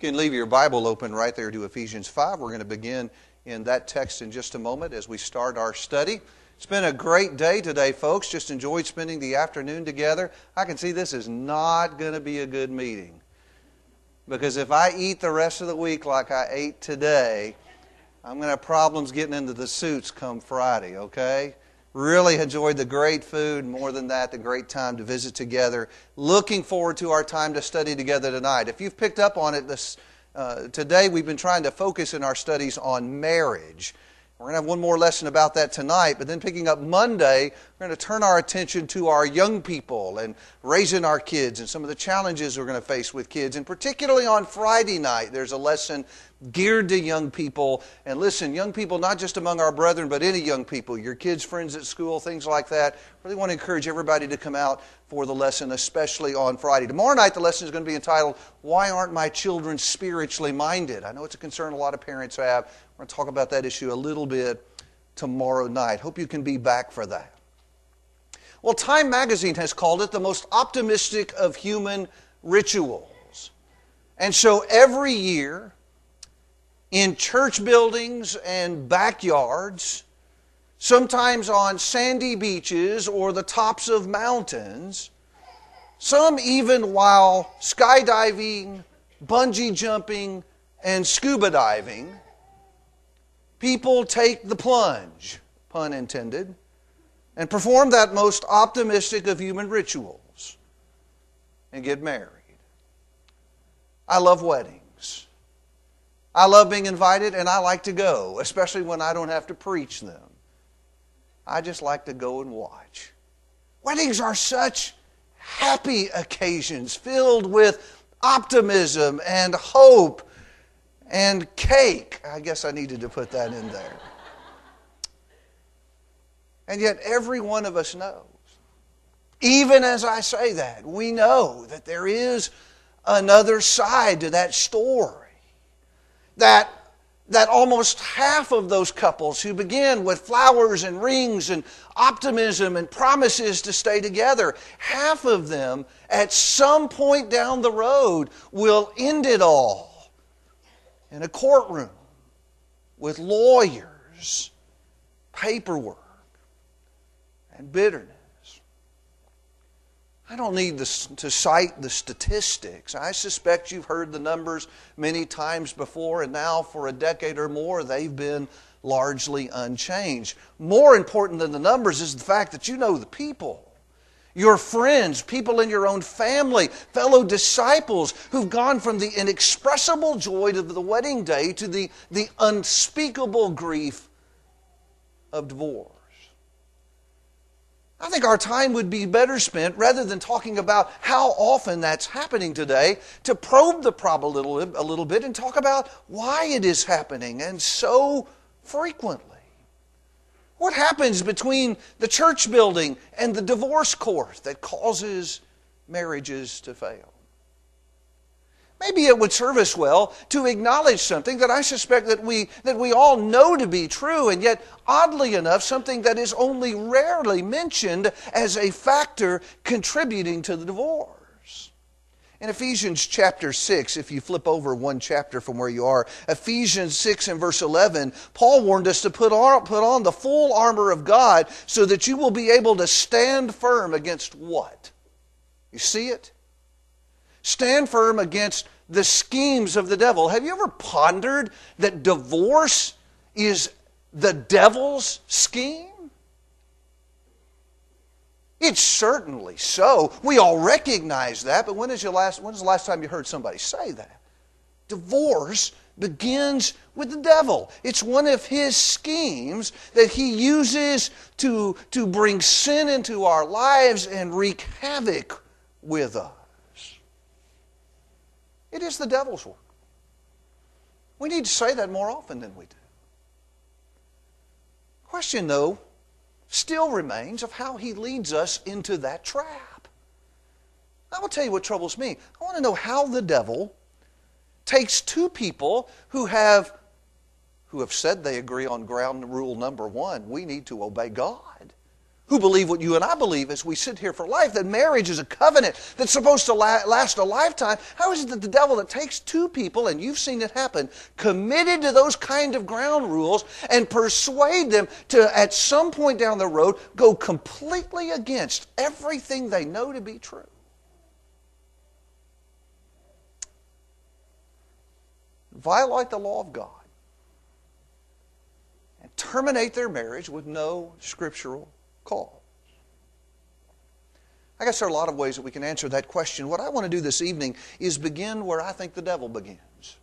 You can leave your Bible open right there to Ephesians 5. We're going to begin in that text in just a moment as we start our study. It's been a great day today, folks. Just enjoyed spending the afternoon together. I can see this is not going to be a good meeting. Because if I eat the rest of the week like I ate today, I'm going to have problems getting into the suits come Friday, okay? Really enjoyed the great food. More than that, the great time to visit together. Looking forward to our time to study together tonight. If you've picked up on it, today we've been trying to focus in our studies on marriage. We're going to have one more lesson about that tonight, but then picking up Monday, we're going to turn our attention to our young people and raising our kids and some of the challenges we're going to face with kids. And particularly on Friday night, there's a lesson geared to young people. And listen, young people, not just among our brethren, but any young people, your kids, friends at school, things like that. Really want to encourage everybody to come out for the lesson, especially on Friday. Tomorrow night, the lesson is going to be entitled, Why Aren't My Children Spiritually Minded? I know it's a concern a lot of parents have. We're going to talk about that issue a little bit tomorrow night. Hope you can be back for that. Well, Time magazine has called it the most optimistic of human rituals. And so every year, in church buildings and backyards, sometimes on sandy beaches or the tops of mountains, some even while skydiving, bungee jumping, and scuba diving, people take the plunge, pun intended, and perform that most optimistic of human rituals and get married. I love weddings. I love being invited, and I like to go, especially when I don't have to preach them. I just like to go and watch. Weddings are such happy occasions filled with optimism and hope and cake. I guess I needed to put that in there. And yet every one of us knows, even as I say that, we know that there is another side to that story. That almost half of those couples who begin with flowers and rings and optimism and promises to stay together, half of them at some point down the road will end it all in a courtroom with lawyers, paperwork, and bitterness. I don't need to cite the statistics. I suspect you've heard the numbers many times before, and now for a decade or more, they've been largely unchanged. More important than the numbers is the fact that you know the people. Your friends, people in your own family, fellow disciples who've gone from the inexpressible joy of the wedding day to the unspeakable grief of divorce. I think our time would be better spent, rather than talking about how often that's happening today, to probe the problem a little bit and talk about why it is happening and so frequently. What happens between the church building and the divorce court that causes marriages to fail? Maybe it would serve us well to acknowledge something that I suspect that we all know to be true, and yet, oddly enough, something that is only rarely mentioned as a factor contributing to the divorce. In Ephesians chapter 6, if you flip over one chapter from where you are, Ephesians 6 and verse 11, Paul warned us to put on the full armor of God so that you will be able to stand firm against what? You see it? Stand firm against the schemes of the devil. Have you ever pondered that divorce is the devil's scheme? It's certainly so. We all recognize that, but when is the last time you heard somebody say that? Divorce begins with the devil. It's one of his schemes that he uses to bring sin into our lives and wreak havoc with us. It is the devil's work. We need to say that more often than we do. Question, though, still remains of how he leads us into that trap. I will tell you what troubles me. I want to know how the devil takes two people who have said they agree on ground rule number one. We need to obey God. who believe what you and I believe as we sit here for life, that marriage is a covenant that's supposed to last a lifetime. How is it that the devil that takes two people, and you've seen it happen, committed to those kind of ground rules and persuade them to, at some point down the road, go completely against everything they know to be true? Violate the law of God and terminate their marriage with no scriptural call. I guess there are a lot of ways that we can answer that question. What I want to do this evening is begin where I think the devil begins.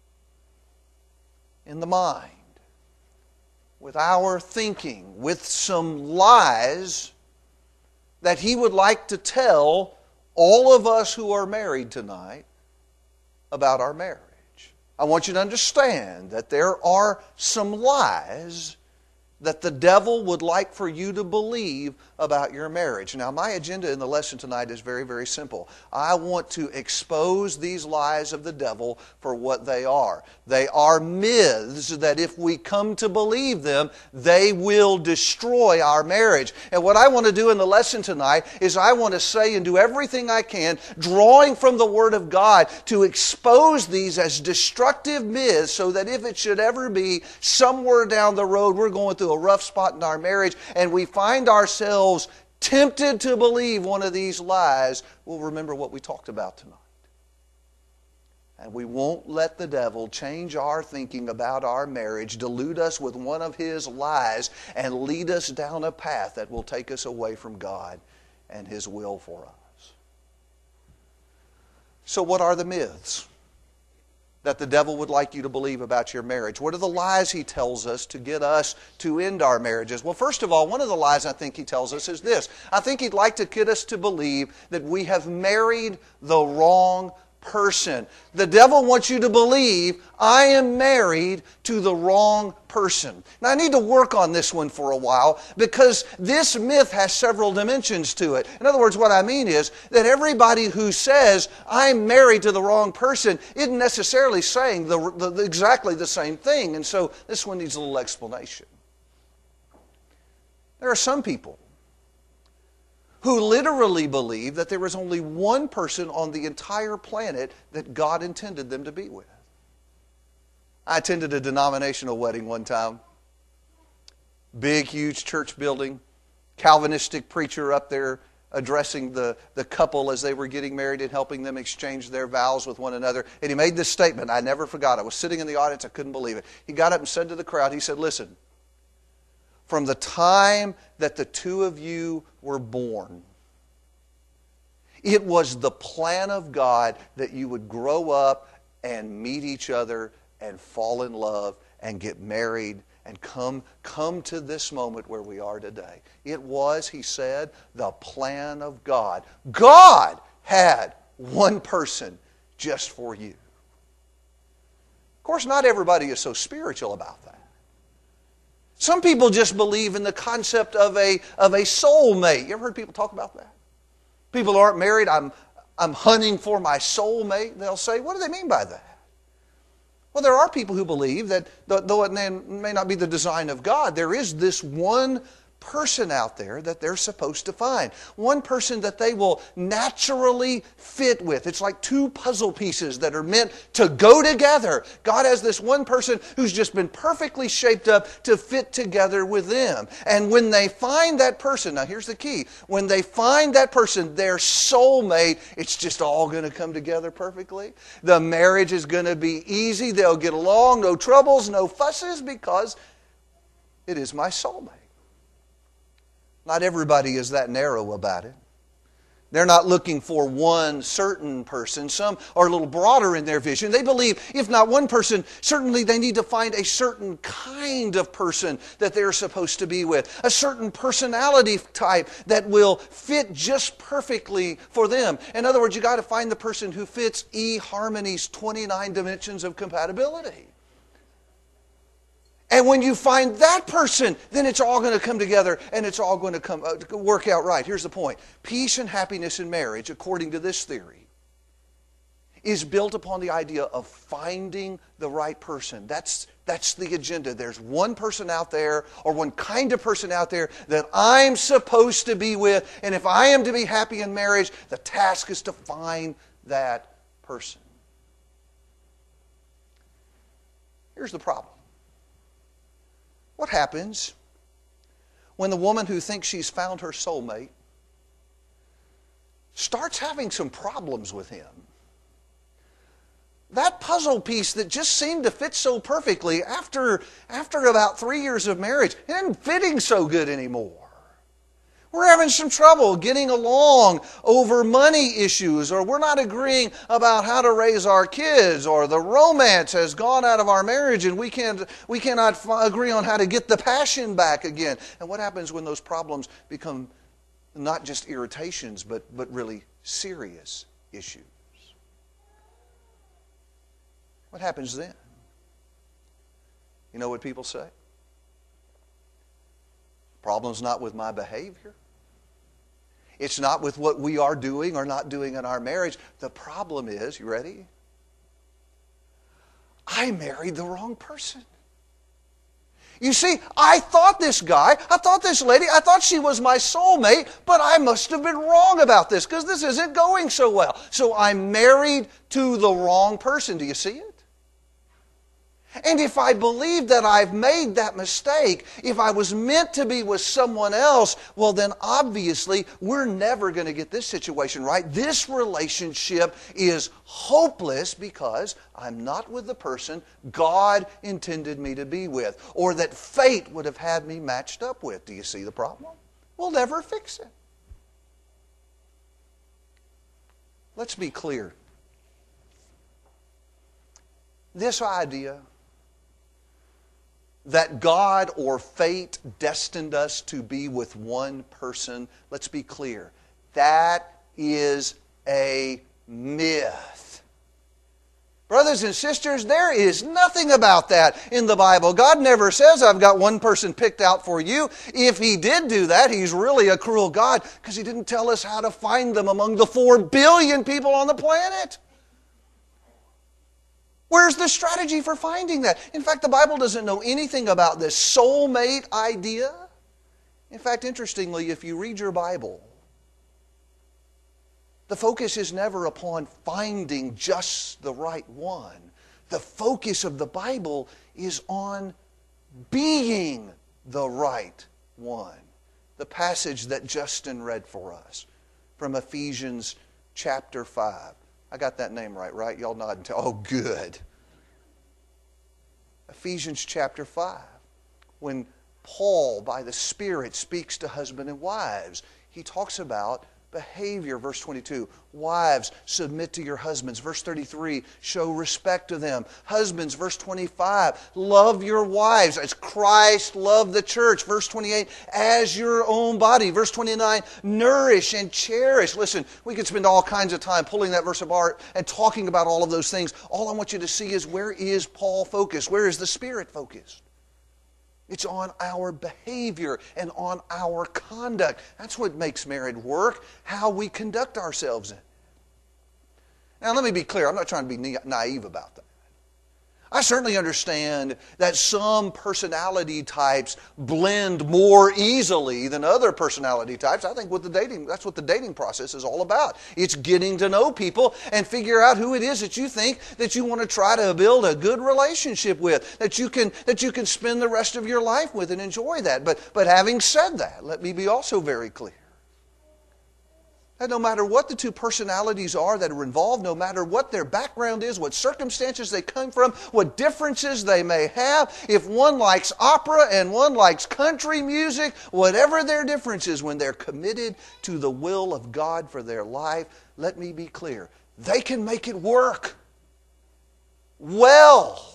In the mind. With our thinking. With some lies that he would like to tell all of us who are married tonight about our marriage. I want you to understand that there are some lies that the devil would like for you to believe about your marriage. Now, my agenda in the lesson tonight is very, very simple. I want to expose these lies of the devil for what they are. They are myths that if we come to believe them, they will destroy our marriage. And what I want to do in the lesson tonight is I want to say and do everything I can, drawing from the Word of God, to expose these as destructive myths so that if it should ever be somewhere down the road we're going through a rough spot in our marriage and we find ourselves tempted to believe one of these lies, we'll remember what we talked about tonight. And we won't let the devil change our thinking about our marriage, delude us with one of his lies, and lead us down a path that will take us away from God and His will for us. So what are the myths that the devil would like you to believe about your marriage? What are the lies he tells us to get us to end our marriages? Well, first of all, one of the lies I think he tells us is this. I think he'd like to get us to believe that we have married the wrong person. The devil wants you to believe, I am married to the wrong person. Now, I need to work on this one for a while because this myth has several dimensions to it. In other words, what I mean is that everybody who says, I'm married to the wrong person, isn't necessarily saying exactly the same thing. And so this one needs a little explanation. There are some people who literally believe that there is only one person on the entire planet that God intended them to be with. I attended a denominational wedding one time. Big, huge church building. Calvinistic preacher up there addressing the couple as they were getting married and helping them exchange their vows with one another. And he made this statement. I never forgot. I was sitting in the audience. I couldn't believe it. He got up and said to the crowd, he said, listen, from the time that the two of you were born, it was the plan of God that you would grow up and meet each other and fall in love and get married and come to this moment where we are today. It was, he said, the plan of God. God had one person just for you. Of course, not everybody is so spiritual about that. Some people just believe in the concept of a soulmate. You ever heard people talk about that? People aren't married, I'm hunting for my soulmate. They'll say, what do they mean by that? Well, there are people who believe that, though it may not be the design of God, there is this one person out there that they're supposed to find. One person that they will naturally fit with. It's like two puzzle pieces that are meant to go together. God has this one person who's just been perfectly shaped up to fit together with them. And when they find that person, now here's the key, when they find that person, their soulmate, it's just all going to come together perfectly. The marriage is going to be easy. They'll get along, no troubles, no fusses, because it is my soulmate. Not everybody is that narrow about it. They're not looking for one certain person. Some are a little broader in their vision. They believe, if not one person, certainly they need to find a certain kind of person that they're supposed to be with. A certain personality type that will fit just perfectly for them. In other words, you got to find the person who fits eHarmony's 29 dimensions of compatibility. And when you find that person, then it's all going to come together and it's all going to work out right. Here's the point. Peace and happiness in marriage, according to this theory, is built upon the idea of finding the right person. That's the agenda. There's one person out there, or one kind of person out there, that I'm supposed to be with. And if I am to be happy in marriage, the task is to find that person. Here's the problem. What happens when the woman who thinks she's found her soulmate starts having some problems with him? That puzzle piece that just seemed to fit so perfectly after about 3 years of marriage isn't fitting so good anymore. We're having some trouble getting along over money issues, or we're not agreeing about how to raise our kids, or the romance has gone out of our marriage and we cannot agree on how to get the passion back again. And what happens when those problems become not just irritations, but really serious issues? What happens then? You know what people say? Problem's not with my behavior. It's not with what we are doing or not doing in our marriage. The problem is, you ready? I married the wrong person. You see, I thought this guy, I thought this lady, I thought she was my soulmate, but I must have been wrong about this because this isn't going so well. So I'm married to the wrong person. Do you see it? And if I believe that I've made that mistake, if I was meant to be with someone else, well then obviously we're never going to get this situation right. This relationship is hopeless because I'm not with the person God intended me to be with, or that fate would have had me matched up with. Do you see the problem? We'll never fix it. Let's be clear. This idea that God or fate destined us to be with one person, let's be clear, that is a myth. Brothers and sisters, there is nothing about that in the Bible. God never says, I've got one person picked out for you. If He did do that, He's really a cruel God, because He didn't tell us how to find them among the 4 billion people on the planet. Where's the strategy for finding that? In fact, the Bible doesn't know anything about this soulmate idea. In fact, interestingly, if you read your Bible, the focus is never upon finding just the right one. The focus of the Bible is on being the right one. The passage that Justin read for us from Ephesians chapter 5. I got that name right? Y'all nod and tell. Oh, good. Ephesians chapter 5. When Paul, by the Spirit, speaks to husband and wives, he talks about behavior. Verse 22, wives, submit to your husbands. Verse 33, show respect to them. Husbands, verse 25, love your wives as Christ loved the church. Verse 28, as your own body. Verse 29, nourish and cherish. Listen, we could spend all kinds of time pulling that verse apart and talking about all of those things. All I want you to see is, where is Paul focused? Where is the Spirit focused? It's on our behavior and on our conduct. That's what makes marriage work, how we conduct ourselves in it. Now, let me be clear. I'm not trying to be naive about that. I certainly understand that some personality types blend more easily than other personality types. I think that's what the dating process is all about. It's getting to know people and figure out who it is that you think that you want to try to build a good relationship with, that you can spend the rest of your life with and enjoy that. But having said that, let me be also very clear. And no matter what the two personalities are that are involved, no matter what their background is, what circumstances they come from, what differences they may have, if one likes opera and one likes country music, whatever their difference is, when they're committed to the will of God for their life, let me be clear, they can make it work well.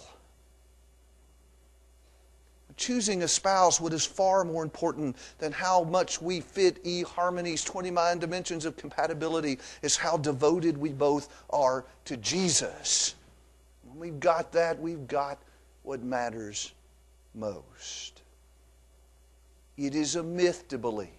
Choosing a spouse, what is far more important than how much we fit eHarmony's 29 dimensions of compatibility, is how devoted we both are to Jesus. When we've got that, we've got what matters most. It is a myth to believe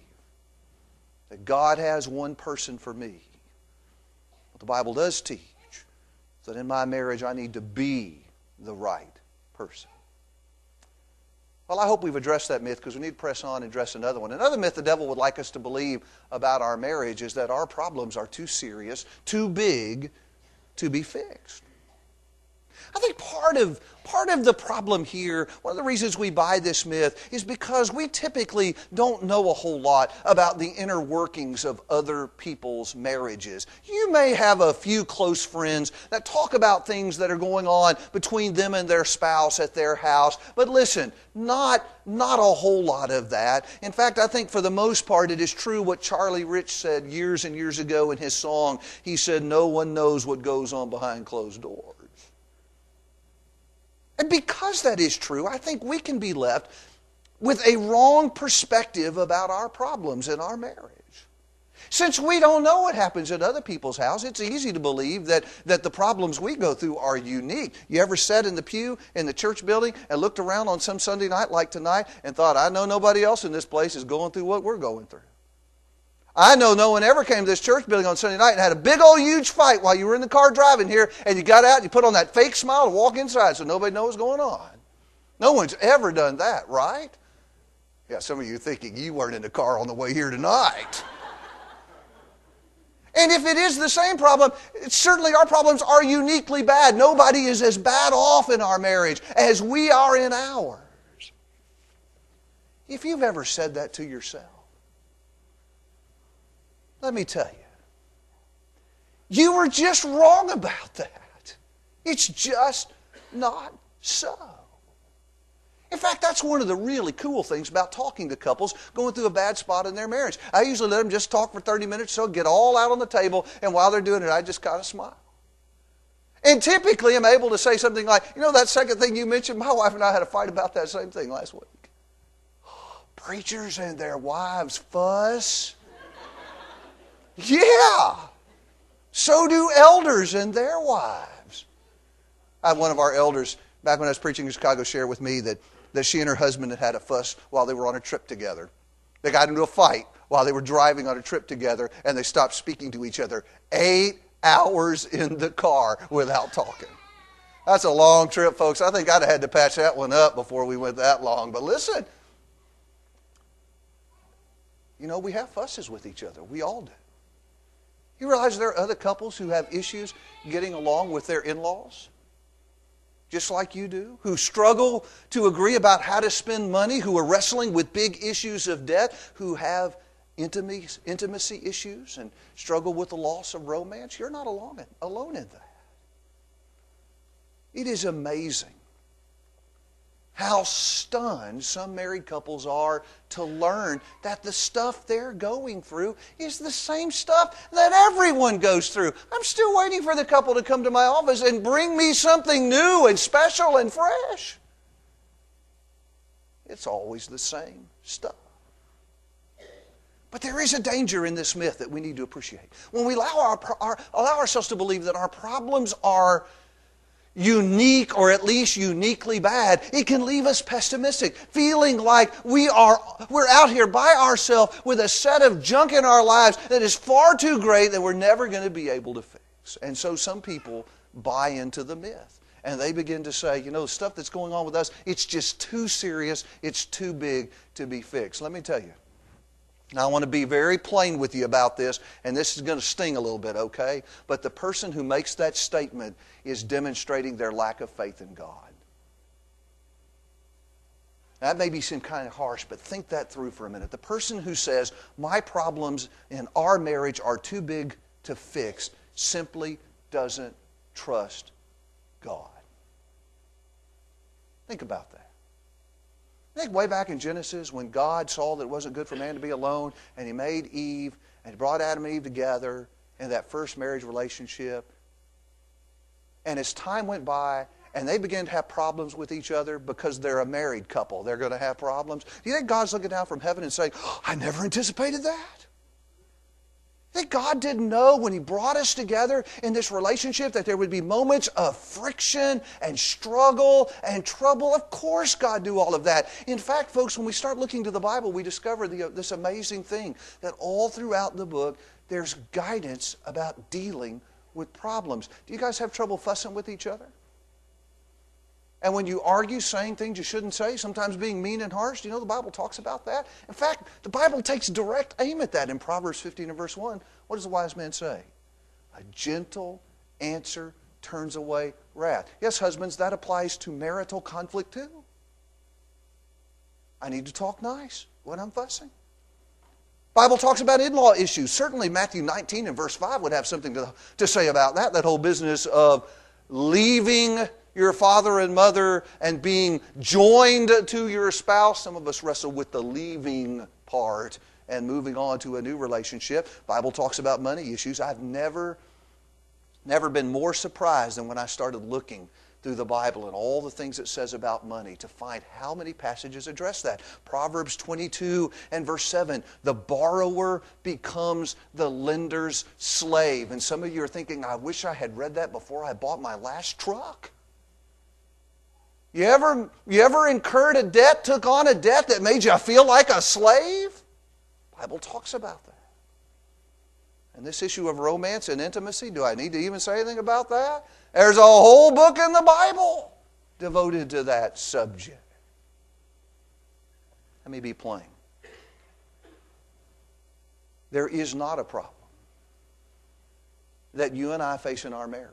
that God has one person for me. What the Bible does teach So that in my marriage I need to be the right person. Well, I hope we've addressed that myth because we need to press on and address another one. Another myth the devil would like us to believe about our marriage is that our problems are too serious, too big to be fixed. I think part of the problem here, one of the reasons we buy this myth, is because we typically don't know a whole lot about the inner workings of other people's marriages. You may have a few close friends that talk about things that are going on between them and their spouse at their house, but listen, not a whole lot of that. In fact, I think for the most part it is true what Charlie Rich said years and years ago in his song. He said, "No one knows what goes on behind closed doors." And because that is true, I think we can be left with a wrong perspective about our problems in our marriage. Since we don't know what happens at other people's house, it's easy to believe that the problems we go through are unique. You ever sat in the pew in the church building and looked around on some Sunday night like tonight and thought, I know nobody else in this place is going through what we're going through? I know no one ever came to this church building on Sunday night and had a big old huge fight while you were in the car driving here, and you got out and you put on that fake smile and walk inside so nobody knows what's going on. No one's ever done that, right? Yeah, some of you are thinking you weren't in the car on the way here tonight. And if it is the same problem, certainly our problems are uniquely bad. Nobody is as bad off in our marriage as we are in ours. If you've ever said that to yourself, let me tell you, you were just wrong about that. It's just not so. In fact, that's one of the really cool things about talking to couples going through a bad spot in their marriage. I usually let them just talk for 30 minutes so get all out on the table, and while they're doing it, I just kind of smile. And typically I'm able to say something like, you know that second thing you mentioned, my wife and I had a fight about that same thing last week. Preachers and their wives fuss. Yeah. So do elders and their wives. I had one of our elders, back when I was preaching in Chicago, share with me that she and her husband had a fuss while they were on a trip together. They got into a fight while they were driving on a trip together, and they stopped speaking to each other 8 hours in the car without talking. That's a long trip, folks. I think I'd have had to patch that one up before we went that long. But listen, you know, we have fusses with each other. We all do. You realize there are other couples who have issues getting along with their in-laws, just like you do, who struggle to agree about how to spend money, who are wrestling with big issues of debt, who have intimacy issues and struggle with the loss of romance. You're not alone in that. It is amazing how stunned some married couples are to learn that the stuff they're going through is the same stuff that everyone goes through. I'm still waiting for the couple to come to my office and bring me something new and special and fresh. It's always the same stuff. But there is a danger in this myth that we need to appreciate. When we allow ourselves to believe that our problems are unique or at least uniquely bad, it can leave us pessimistic, feeling like we're out here by ourselves with a set of junk in our lives that is far too great that we're never going to be able to fix. And so some people buy into the myth. And they begin to say, you know, the stuff that's going on with us, it's just too serious, it's too big to be fixed. Let me tell you. Now, I want to be very plain with you about this, and this is going to sting a little bit, okay? But the person who makes that statement is demonstrating their lack of faith in God. That may seem kind of harsh, but think that through for a minute. The person who says, my problems in our marriage are too big to fix, simply doesn't trust God. Think about that. I think way back in Genesis when God saw that it wasn't good for man to be alone and He made Eve and He brought Adam and Eve together in that first marriage relationship. And as time went by and they began to have problems with each other because they're a married couple, they're going to have problems. Do you think God's looking down from heaven and saying, I never anticipated that? I think God didn't know when He brought us together in this relationship that there would be moments of friction and struggle and trouble. Of course God knew all of that. In fact, folks, when we start looking to the Bible, we discover this amazing thing that all throughout the book, there's guidance about dealing with problems. Do you guys have trouble fussing with each other? And when you argue, saying things you shouldn't say, sometimes being mean and harsh, do you know the Bible talks about that? In fact, the Bible takes direct aim at that in Proverbs 15 and verse 1. What does the wise man say? A gentle answer turns away wrath. Yes, husbands, that applies to marital conflict too. I need to talk nice when I'm fussing. Bible talks about in-law issues. Certainly Matthew 19 and verse 5 would have something to say about that. That whole business of leaving your father and mother and being joined to your spouse. Some of us wrestle with the leaving part and moving on to a new relationship. Bible talks about money issues. I've never been more surprised than when I started looking through the Bible and all the things it says about money to find how many passages address that. Proverbs 22 and verse 7, the borrower becomes the lender's slave. And some of you are thinking, I wish I had read that before I bought my last truck. You ever incurred a debt, took on a debt that made you feel like a slave? The Bible talks about that. And this issue of romance and intimacy, do I need to even say anything about that? There's a whole book in the Bible devoted to that subject. Let me be plain. There is not a problem that you and I face in our marriage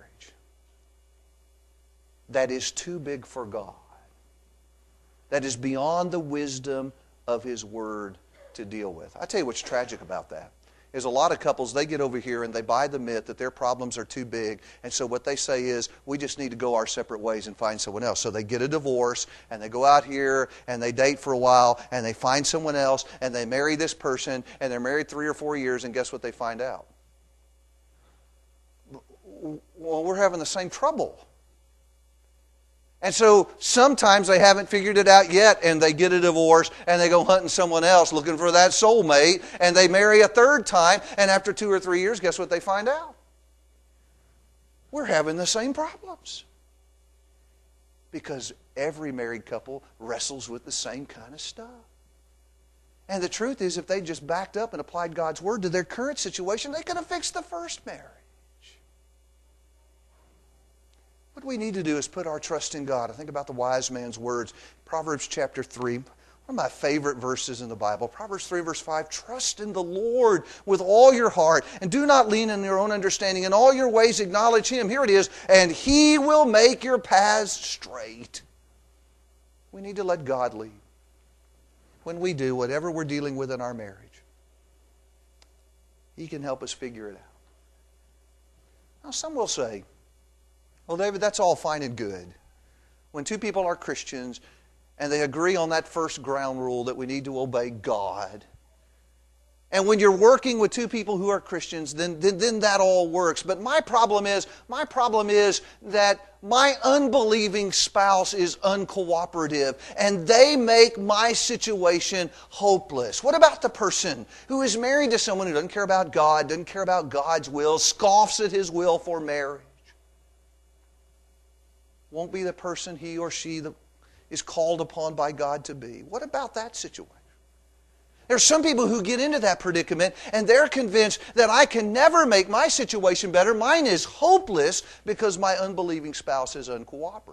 that is too big for God, that is beyond the wisdom of His Word to deal with. I tell you what's tragic about that is a lot of couples, they get over here and they buy the myth that their problems are too big, and so what they say is, we just need to go our separate ways and find someone else. So they get a divorce, and they go out here, and they date for a while, and they find someone else, and they marry this person, and they're married 3 or 4 years, and guess what they find out? Well, we're having the same trouble. And so sometimes they haven't figured it out yet, and they get a divorce, and they go hunting someone else looking for that soulmate, and they marry a third time, and after 2 or 3 years, guess what they find out? We're having the same problems. Because every married couple wrestles with the same kind of stuff. And the truth is, if they just backed up and applied God's Word to their current situation, they could have fixed the first marriage. What we need to do is put our trust in God. I think about the wise man's words. Proverbs chapter 3, one of my favorite verses in the Bible. Proverbs 3 verse 5, trust in the Lord with all your heart, and do not lean on your own understanding. In all your ways acknowledge Him. Here it is, and He will make your paths straight. We need to let God lead. When we do, whatever we're dealing with in our marriage, He can help us figure it out. Now some will say, well, David, that's all fine and good. When two people are Christians and they agree on that first ground rule that we need to obey God, and when you're working with two people who are Christians, then that all works. But my problem is that my unbelieving spouse is uncooperative, and they make my situation hopeless. What about the person who is married to someone who doesn't care about God, doesn't care about God's will, scoffs at His will for marriage? Won't be the person he or she is called upon by God to be. What about that situation? There are some people who get into that predicament and they're convinced that I can never make my situation better. Mine is hopeless because my unbelieving spouse is uncooperative.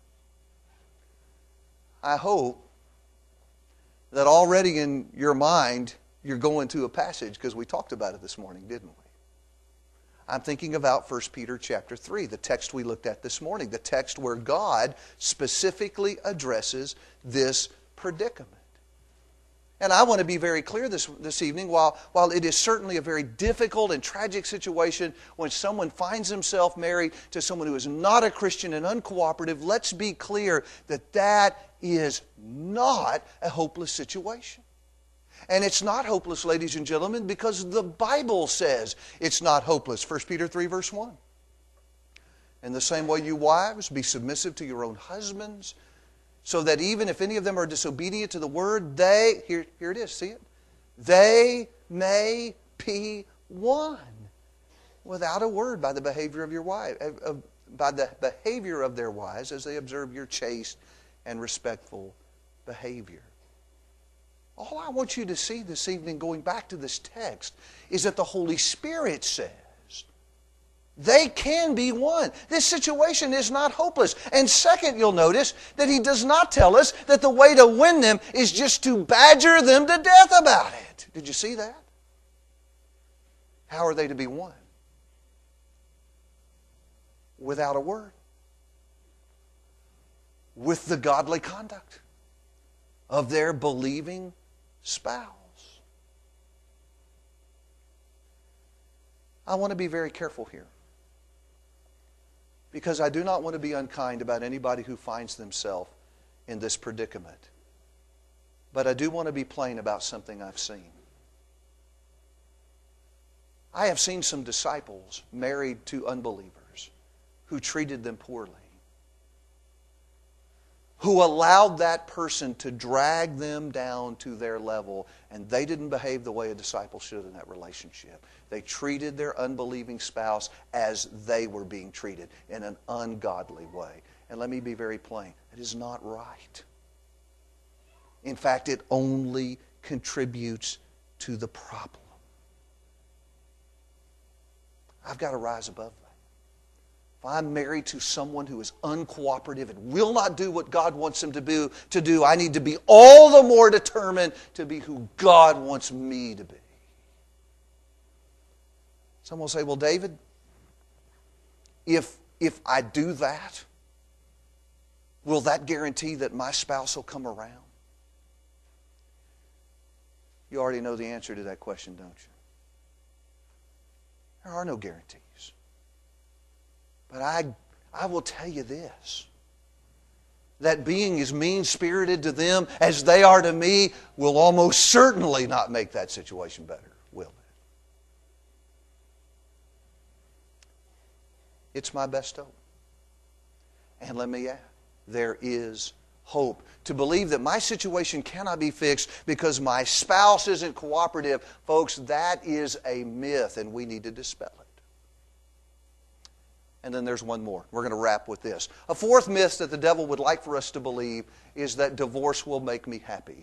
I hope that already in your mind you're going to a passage, because we talked about it this morning, didn't we? I'm thinking about 1 Peter chapter 3, the text we looked at this morning, the text where God specifically addresses this predicament. And I want to be very clear this evening, while it is certainly a very difficult and tragic situation when someone finds himself married to someone who is not a Christian and uncooperative, let's be clear that that is not a hopeless situation. And it's not hopeless, ladies and gentlemen, because the Bible says it's not hopeless. 1 Peter 3 verse 1. In the same way, you wives, be submissive to your own husbands, so that even if any of them are disobedient to the word, here it is, see it? They may be won without a word by the behavior of your wife, by the behavior of their wives as they observe your chaste and respectful behavior. All I want you to see this evening, going back to this text, is that the Holy Spirit says They can be won. This situation is not hopeless. And second, you'll notice that he does not tell us that the way to win them is just to badger them to death about it. Did you see that? How are they to be won? Without a word. With the godly conduct of their believing spouse. I want to be very careful here, because I do not want to be unkind about anybody who finds themselves in this predicament. But I do want to be plain about something I've seen. I have seen some disciples married to unbelievers who treated them poorly, who allowed that person to drag them down to their level, and they didn't behave the way a disciple should in that relationship. They treated their unbelieving spouse as they were being treated in an ungodly way. And let me be very plain, it is not right. In fact, it only contributes to the problem. I've got to rise above that. If I'm married to someone who is uncooperative and will not do what God wants them to do, I need to be all the more determined to be who God wants me to be. Someone will say, well, David, if I do that, will that guarantee that my spouse will come around? You already know the answer to that question, don't you? There are no guarantees. But I will tell you this, that being as mean-spirited to them as they are to me will almost certainly not make that situation better, will it? It's my best hope. And let me add, there is hope. To believe that my situation cannot be fixed because my spouse isn't cooperative, folks, that is a myth, and we need to dispel it. And then there's one more. We're going to wrap with this. A fourth myth that the devil would like for us to believe is that divorce will make me happy.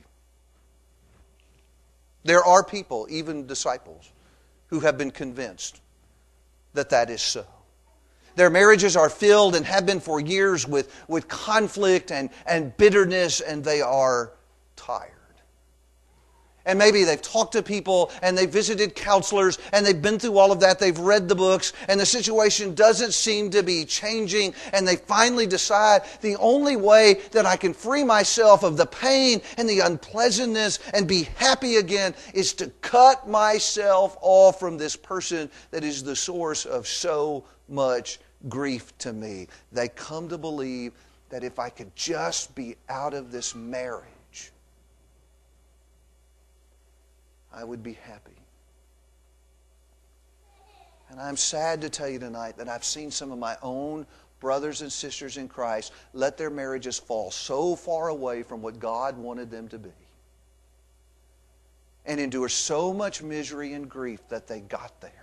There are people, even disciples, who have been convinced that that is so. Their marriages are filled and have been for years with conflict and bitterness, and they are tired. And maybe they've talked to people and they've visited counselors and they've been through all of that. They've read the books and the situation doesn't seem to be changing. And they finally decide the only way that I can free myself of the pain and the unpleasantness and be happy again is to cut myself off from this person that is the source of so much grief to me. They come to believe that if I could just be out of this marriage, I would be happy. And I'm sad to tell you tonight that I've seen some of my own brothers and sisters in Christ let their marriages fall so far away from what God wanted them to be, and endure so much misery and grief that they got there.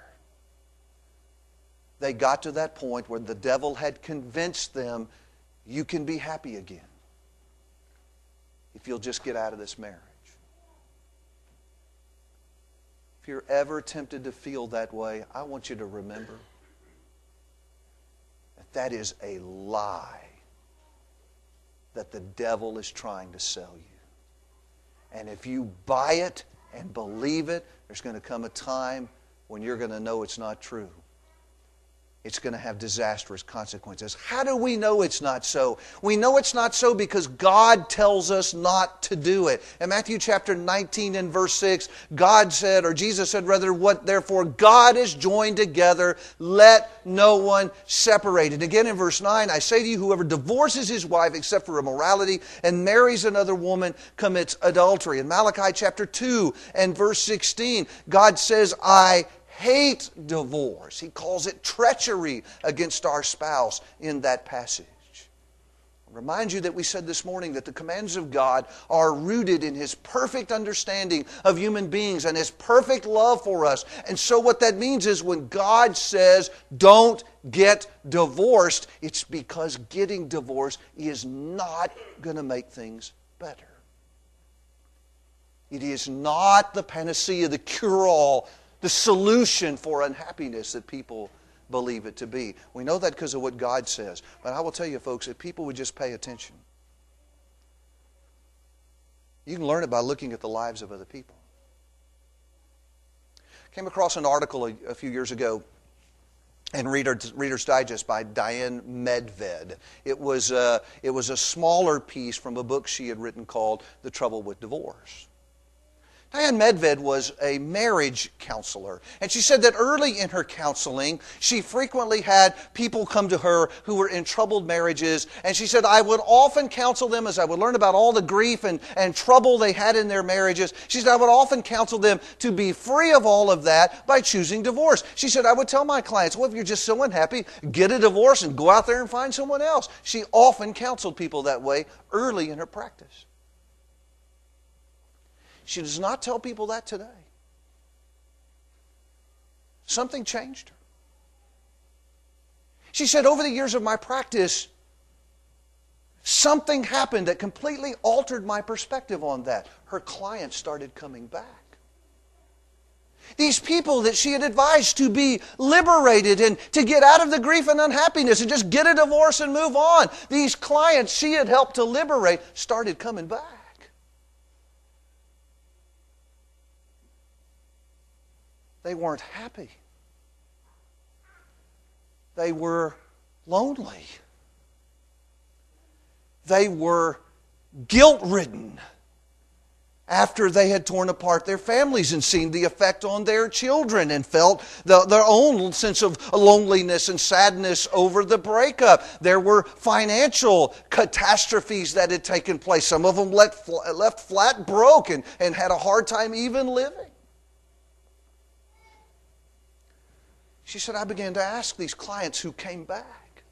They got to that point where the devil had convinced them, you can be happy again if you'll just get out of this marriage. If you're ever tempted to feel that way, I want you to remember that that is a lie that the devil is trying to sell you. And if you buy it and believe it, there's going to come a time when you're going to know it's not true. It's going to have disastrous consequences. How do we know it's not so? We know it's not so because God tells us not to do it. In Matthew chapter 19 and verse 6, God said, or Jesus said rather, what therefore God has joined together, let no one separate it. Again in verse 9, I say to you, whoever divorces his wife except for immorality and marries another woman commits adultery. In Malachi chapter 2 and verse 16, God says, I hate divorce. He calls it treachery against our spouse in that passage. I remind you that we said this morning that the commands of God are rooted in His perfect understanding of human beings and His perfect love for us. And so what that means is when God says, don't get divorced, it's because getting divorced is not going to make things better. It is not the panacea, the cure-all, the solution for unhappiness that people believe it to be. We know that because of what God says. But I will tell you, folks, if people would just pay attention, you can learn it by looking at the lives of other people. Came across an article a few years ago in Reader's Digest by Diane Medved. It was a smaller piece from a book she had written called The Trouble with Divorce. Diane Medved was a marriage counselor, and she said that early in her counseling, she frequently had people come to her who were in troubled marriages, and she said, I would often counsel them as I would learn about all the grief and trouble they had in their marriages. She said, I would often counsel them to be free of all of that by choosing divorce. She said, I would tell my clients, well, if you're just so unhappy, get a divorce and go out there and find someone else. She often counseled people that way early in her practice. She does not tell people that today. Something changed her. She said, over the years of my practice, something happened that completely altered my perspective on that. Her clients started coming back. These people that she had advised to be liberated and to get out of the grief and unhappiness and just get a divorce and move on. These clients she had helped to liberate started coming back. They weren't happy. They were lonely. They were guilt-ridden after they had torn apart their families and seen the effect on their children and felt their own sense of loneliness and sadness over the breakup. There were financial catastrophes that had taken place. Some of them left flat broke and had a hard time even living. She said, I began to ask these clients who came back,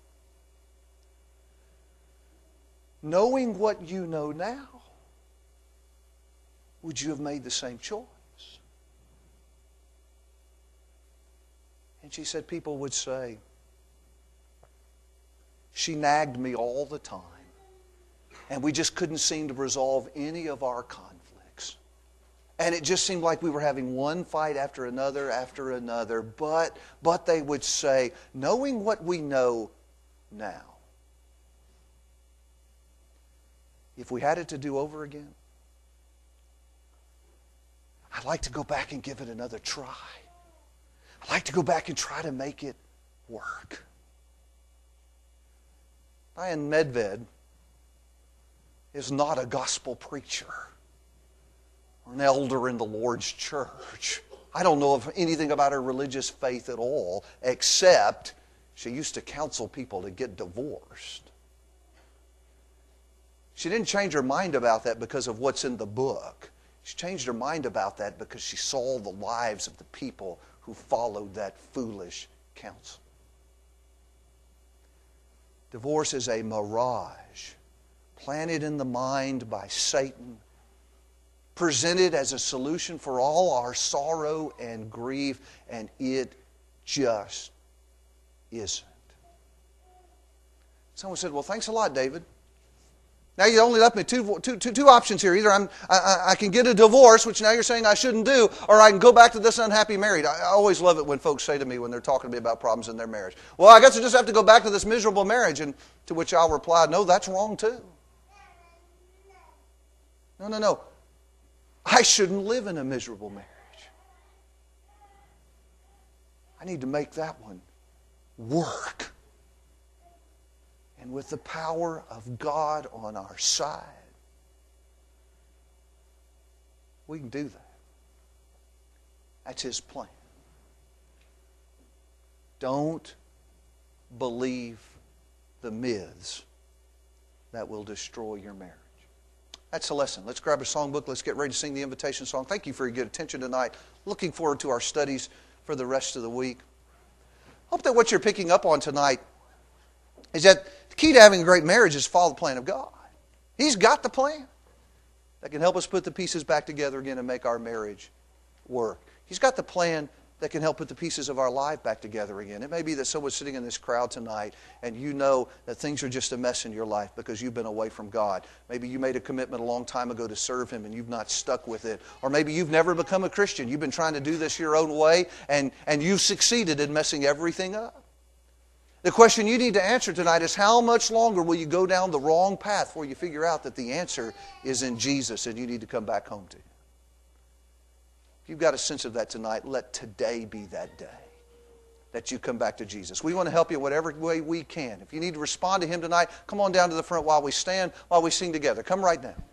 knowing what you know now, would you have made the same choice? And she said people would say, she nagged me all the time, and we just couldn't seem to resolve any of our conflicts. And it just seemed like we were having one fight after another. But they would say, knowing what we know now, if we had it to do over again, I'd like to go back and give it another try. I'd like to go back and try to make it work. Diane Medved is not a gospel preacher or an elder in the Lord's church. I don't know of anything about her religious faith at all, except she used to counsel people to get divorced. She didn't change her mind about that because of what's in the book. She changed her mind about that because she saw the lives of the people who followed that foolish counsel. Divorce is a mirage planted in the mind by Satan, presented as a solution for all our sorrow and grief, and it just isn't. Someone said, well, thanks a lot, David. Now you only left me two options here. Either I can get a divorce, which now you're saying I shouldn't do, or I can go back to this unhappy marriage. I always love it when folks say to me when they're talking to me about problems in their marriage, well, I guess I just have to go back to this miserable marriage. And to which I'll reply, no, that's wrong too. No. I shouldn't live in a miserable marriage. I need to make that one work. And with the power of God on our side, we can do that. That's His plan. Don't believe the myths that will destroy your marriage. That's the lesson. Let's grab a songbook. Let's get ready to sing the invitation song. Thank you for your good attention tonight. Looking forward to our studies for the rest of the week. Hope that what you're picking up on tonight is that the key to having a great marriage is to follow the plan of God. He's got the plan that can help us put the pieces back together again and make our marriage work. He's got the plan that can help put the pieces of our life back together again. It may be that someone's sitting in this crowd tonight and you know that things are just a mess in your life because you've been away from God. Maybe you made a commitment a long time ago to serve Him and you've not stuck with it. Or maybe you've never become a Christian. You've been trying to do this your own way and you've succeeded in messing everything up. The question you need to answer tonight is, how much longer will you go down the wrong path before you figure out that the answer is in Jesus and you need to come back home to Him? If you've got a sense of that tonight, let today be that day that you come back to Jesus. We want to help you in whatever way we can. If you need to respond to Him tonight, come on down to the front while we stand, while we sing together. Come right now.